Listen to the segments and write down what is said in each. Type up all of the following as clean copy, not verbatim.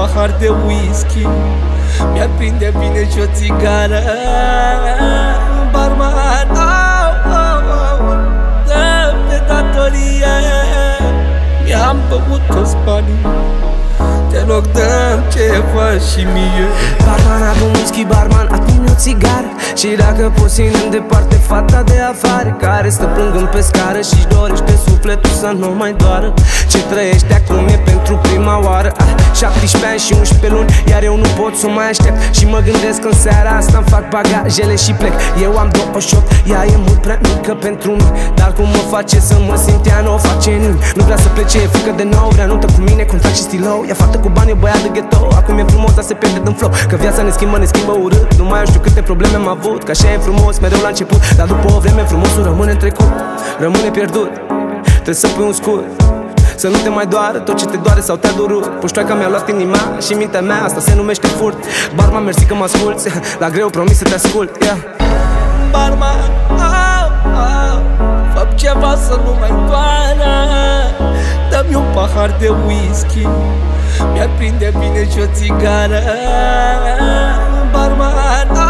pahar de whisky, mi-ar prinde bine și o țigară. Barman, dă pe datorie, mi-am băut toți banii, te rog dă-mi ceva și mie. Barman, adu-mi whisky, barman, adu-mi o țigară. Și dacă poți ținem departe fata de afară, care stă plângând pe scară și-și dorește sufletul să nu mai doară. Ce trăiește acum e pentru prima oară. 17 ani și 11 luni, iar eu nu pot să mai aștept. Și mă gândesc că în seara asta îmi fac bagajele și plec. Eu am 28, ea e mult prea mică pentru mine, dar cum mă face să mă simt, ea nu o face nimeni. Nu vrea să plece, e frică de nou, vrea nuntă cu mine, contract și stilou. Ea fată cu bani, e băiat de ghetto. Acum e frumos, dar se pierde din flow. Că viața ne schimbă urât. Nu mai știu câte probleme am avut, că așa e frumos mereu la început. Dar după o vreme frumosul rămâne în trecut, rămâne pierdut. Trebuie să pui un scut, să nu te mai doară tot ce te doare sau te-a durut. Puștoaica mi-a luat inima și mintea mea, asta se numește furt. Barman, mersi că mă asculți, la greu promis să te ascult, yeah. Barman, fă ceva să nu mai doară. Dă-mi un pahar de whisky, mi-ar prinde bine și o țigară. Barman,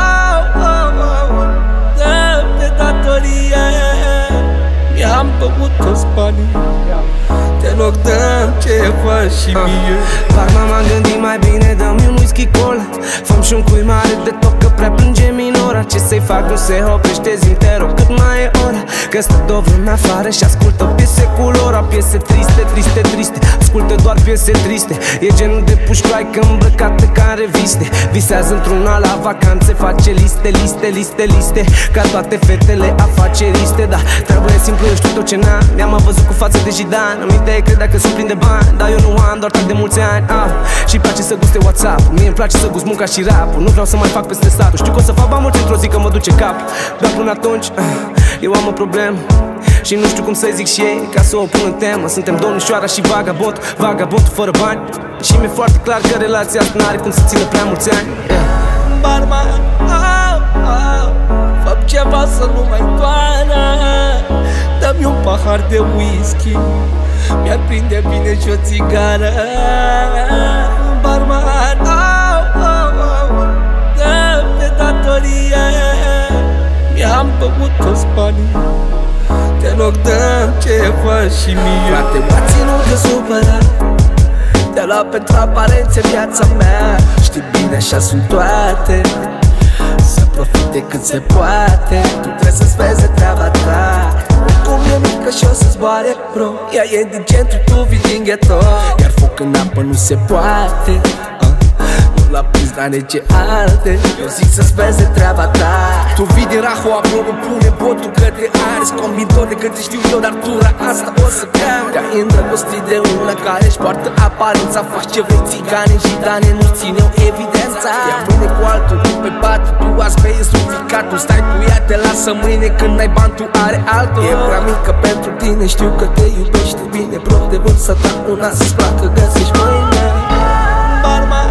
dă pe datorie, mi-am băut toți banii, te rog dă-mi ceva și mie. Barman, m-am gândit mai bine, dă-mi un whisky cola. Fă-mi și un cui mare de tot, că prea plânge minora. Ce să-i fac, nu se oprește, zi-mi te rog cât mai e ora. Că stă de-o vreme afară și ascultă piese cu Lora. Piese triste, triste, triste, ascultă doar piese triste. E genul de puștoaică îmbrăcată ca în reviste. Visează într-una la vacanțe, face liste, liste, liste, liste, ca toate fetele afaceriste. Da, trebuie simplu, eu știu tot ce n-am. Mi-am văzut cu față de jidan, în minte credea că sunt plin de bani, dar eu nu am doar de mulți ani. Și-i place să guste WhatsApp, mie îmi place să gust munca și rap-ul. Nu vreau să mai fac pe stresatul, știu că o să fac bani mulți într-o zi, că mă duce cap. Dar până atunci, eu am o problemă și nu știu cum să-i zic și ei, ca să o pun în temă. Suntem domnișoara și vagabond, vagabondul fără bani. Și mi-e foarte clar că relația asta n-are cum să țină prea mulți ani, yeah. Barman, fă ceva să nu mai doară. Dă-mi un pahar de whisky, mi-ar prinde bine și o țigară. Barman, dă pe datorie, mi-am băut toți banii, te rog dă-mi ceva și mie. Frate, m-a ținut de supărat, te-a luat pentru aparențe viața mea. Știi bine, așa sunt toate, să profite cât se poate. Tu trebuie să-ți vezi treaba ta. Cum e mică și o să zboare, bro. Ea e din centru, tu vii din ghetto, iar foc în apă nu se poate. Nu l-a prins la nege alte, eu zic să-ți vezi treaba ta. Tu vii din Rahova, bro, nu pune botul către Ares. Combin tot de câte știu eu, dar tura asta o să cam. Te-ai îndrăgostit de una care-și poartă aparența. Faci ce vrei, țigane și dane, nu ține o evidența. Ia mâine cu altul, pe patul, tu azi bei suficatul. Stai cu ea, te lasă mâine, când n-ai bani, tu are altul. E prea mică pentru tine, știu că te iubește bine, bro, de vârsta ta una să-ți placă, găsești mâine. Barman,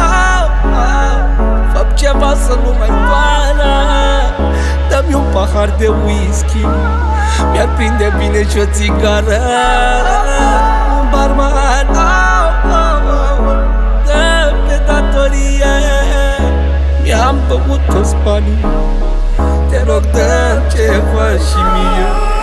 fă ceva să nu mai doară. Dă-mi un pahar de whisky, mi-ar prinde bine și o țigară. Barman, dă pe datorie, mi-am băut toți banii, te rog dă-mi ceva și mie.